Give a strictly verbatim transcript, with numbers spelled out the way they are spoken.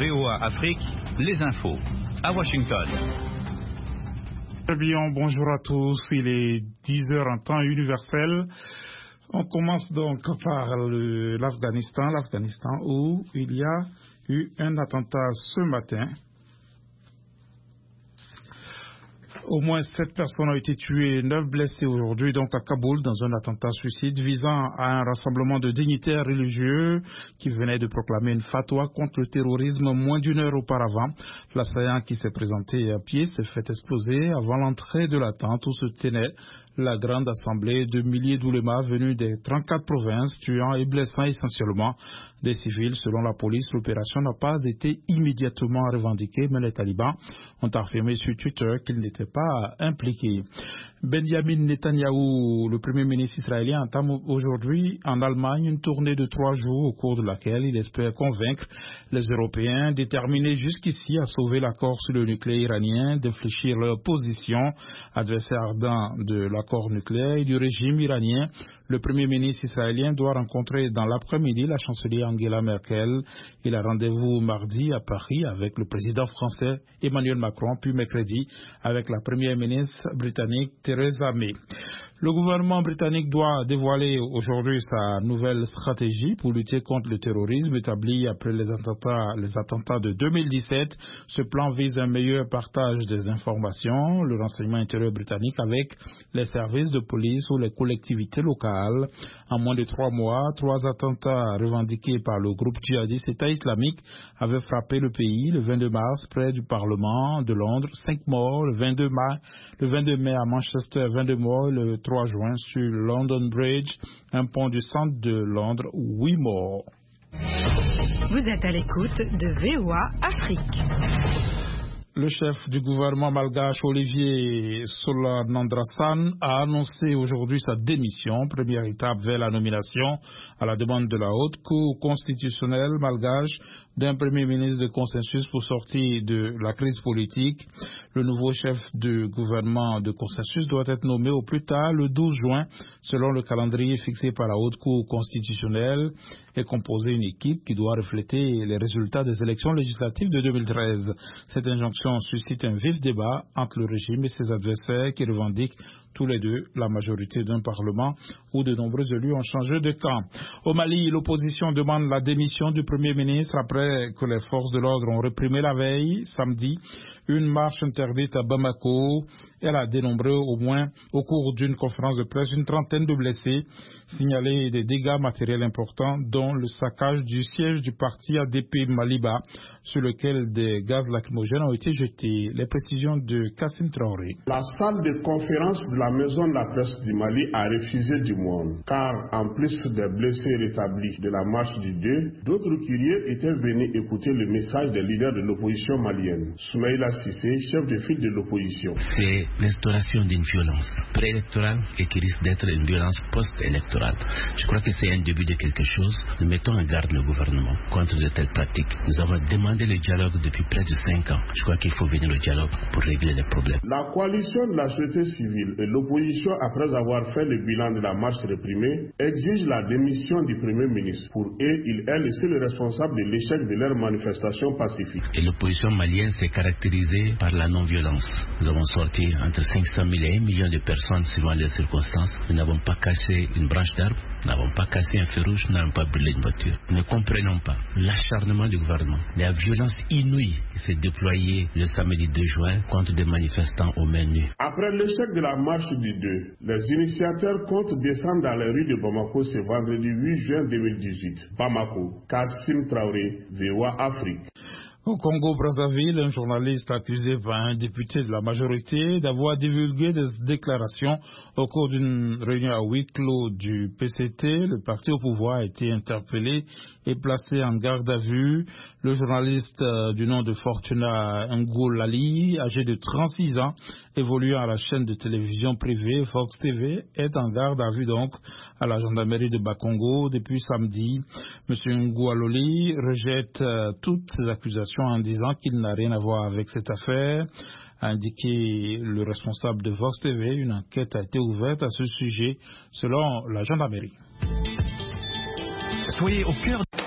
V O A Afrique, les infos, à Washington. Très bien, bonjour à tous, il est dix heures en temps universel. On commence donc par l'Afghanistan, l'Afghanistan où il y a eu un attentat ce matin. Au moins sept personnes ont été tuées et neuf blessées aujourd'hui, donc à Kaboul, dans un attentat suicide visant à un rassemblement de dignitaires religieux qui venait de proclamer une fatwa contre le terrorisme moins d'une heure auparavant. L'assaillant qui s'est présenté à pied s'est fait exploser avant l'entrée de la tente où se tenait la grande assemblée de milliers d'oulémas venus des trente-quatre provinces, tuant et blessant essentiellement des civils. Selon la police, l'opération n'a pas été immédiatement revendiquée, mais les talibans ont affirmé sur Twitter qu'ils n'étaient pas impliqués. Benjamin Netanyahou, le premier ministre israélien, entame aujourd'hui en Allemagne une tournée de trois jours au cours de laquelle il espère convaincre les Européens déterminés jusqu'ici à sauver l'accord sur le nucléaire iranien, d'infléchir leur position, adversaire ardent de l'accord nucléaire et du régime iranien. Le premier ministre israélien doit rencontrer dans l'après-midi la chancelière Angela Merkel. Il a rendez-vous mardi à Paris avec le président français Emmanuel Macron, puis mercredi avec la première ministre britannique Theresa May. Le gouvernement britannique doit dévoiler aujourd'hui sa nouvelle stratégie pour lutter contre le terrorisme établi après les attentats, les attentats de deux mille dix-sept. Ce plan vise un meilleur partage des informations, le renseignement intérieur britannique avec les services de police ou les collectivités locales. En moins de trois mois, trois attentats revendiqués par le groupe djihadiste État islamique avaient frappé le pays le vingt-deux mars près du Parlement de Londres. Cinq morts le vingt-deux mai, le vingt-deux mai à Manchester, vingt-deux morts le trois juin sur London Bridge, un pont du centre de Londres, huit morts. Vous êtes à l'écoute de V O A Afrique. Le chef du gouvernement malgache, Olivier Solanandrasan, a annoncé aujourd'hui sa démission, première étape vers la nomination à la demande de la Haute Cour constitutionnelle malgache d'un premier ministre de consensus pour sortir de la crise politique. Le nouveau chef du gouvernement de consensus doit être nommé au plus tard le douze juin, selon le calendrier fixé par la Haute Cour constitutionnelle, et composer une équipe qui doit refléter les résultats des élections législatives de deux mille treize. Cette injonction suscite un vif débat entre le régime et ses adversaires qui revendiquent tous les deux la majorité d'un parlement où de nombreux élus ont changé de camp. Au Mali, l'opposition demande la démission du Premier ministre après que les forces de l'ordre ont réprimé la veille, samedi, une marche interdite à Bamako. Elle a dénombré au moins, au cours d'une conférence de presse, une trentaine de blessés, signalé des dégâts matériels importants, dont le saccage du siège du parti A D P Maliba, sur lequel des gaz lacrymogènes ont été jetés. Les précisions de Kassim Traoré. La salle de conférence de la maison de la presse du Mali a refusé du monde, car en plus des blessés rétablis de la marche du deux, d'autres curieux étaient venus écouter le message des leaders de l'opposition malienne. Soumaïla Cissé, chef de file de l'opposition. C'est l'instauration d'une violence préélectorale et qui risque d'être une violence post-électorale. Je crois que c'est un début de quelque chose. Nous mettons en garde le gouvernement contre de telles pratiques. Nous avons demandé le dialogue depuis près de cinq ans. Je crois qu'il faut venir au dialogue pour régler les problèmes. La coalition de la société civile et l'opposition, après avoir fait le bilan de la marche réprimée, exige la démission du Premier ministre. Pour eux, il est le seul responsable de l'échec de leur manifestation pacifique. Et l'opposition malienne s'est caractérisée par la non-violence. Nous avons sorti entre cinq cent mille et un million de personnes suivant les circonstances. Nous n'avons pas cassé une branche d'arbre, nous n'avons pas cassé un feu rouge, nous n'avons pas brûlé une voiture. Nous ne comprenons pas l'acharnement du gouvernement, la violence inouïe qui s'est déployée le samedi deux juin contre des manifestants aux mains nues. Après l'échec de la marche du deux, les initiateurs comptent descendre dans les rues de Bamako ce vendredi huit juin deux mille dix-huit. Bamako, Kassim Traoré, V O A Afrique. Au Congo-Brazzaville, un journaliste accusé par un député de la majorité d'avoir divulgué des déclarations au cours d'une réunion à huis clos du P C T. Le parti au pouvoir a été interpellé et placé en garde à vue. Le journaliste euh, du nom de Fortuna Ngolali, âgé de trente-six ans, évoluant à la chaîne de télévision privée Fox T V, est en garde à vue donc à la gendarmerie de Bakongo depuis samedi. Monsieur Ngolali rejette euh, toutes ces accusations en disant qu'il n'a rien à voir avec cette affaire. A indiqué le responsable de Vox T V, une enquête a été ouverte à ce sujet selon la gendarmerie. Soyez au cœur